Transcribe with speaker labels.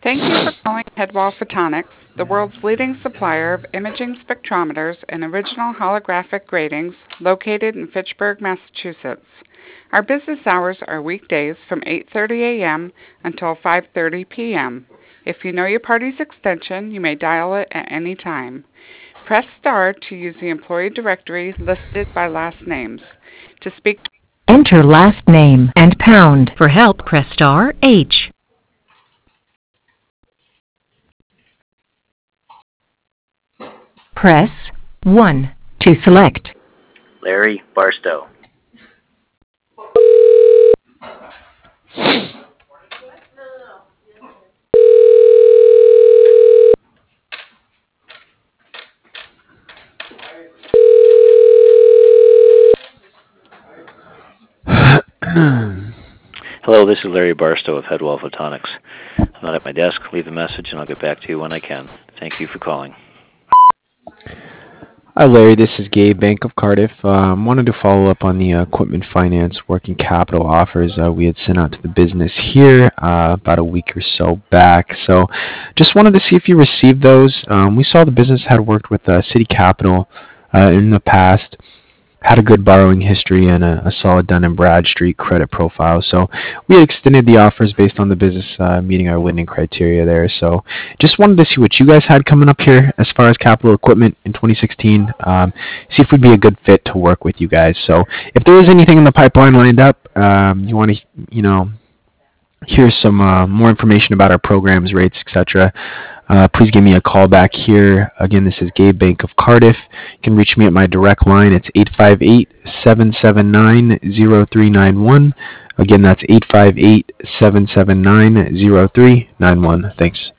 Speaker 1: Thank you for calling Headwall Photonics, the world's leading supplier of imaging spectrometers and original holographic gratings located in Fitchburg, Massachusetts. Our business hours are weekdays from 8:30 a.m. until 5:30 p.m. If you know your party's extension, you may dial it at any time. Press star to use the employee directory listed by last names. To speak
Speaker 2: Enter last name and pound. For help, press star H. Press 1 to select.
Speaker 3: Larry Barstow. Hello, this is Larry Barstow of Headwall Photonics. I'm not at my desk. Leave a message and I'll get back to you when I can. Thank you for calling.
Speaker 4: Hi, Larry. This is Gabe, Bank of Cardiff. Wanted to follow up on the equipment finance working capital offers we had sent out to the business here about a week or so back. So just wanted to see if you received those. We saw the business had worked with City Capital in the past, had a good borrowing history and a solid Dun & Bradstreet credit profile. So we extended the offers based on the business meeting our lending criteria there. So just wanted to see what you guys had coming up here as far as capital equipment in 2016. See if we'd be a good fit to work with you guys. So if there is anything in the pipeline lined up, you want to, hear some more information about our programs, rates, etc., please give me a call back here. Again, this is Gabe, Bank of Cardiff. You can reach me at my direct line. It's 858-779-0391. Again, that's 858-779-0391. Thanks.